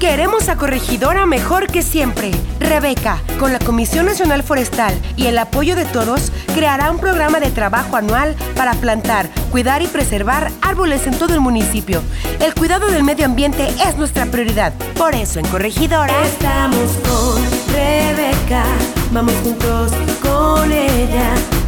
Queremos a Corregidora mejor que siempre. Rebeca, con la Comisión Nacional Forestal y el apoyo de todos, creará un programa de trabajo anual para plantar, cuidar y preservar árboles en todo el municipio. El cuidado del medio ambiente es nuestra prioridad. Por eso, en Corregidora estamos con Rebeca. Vamos juntos con ella.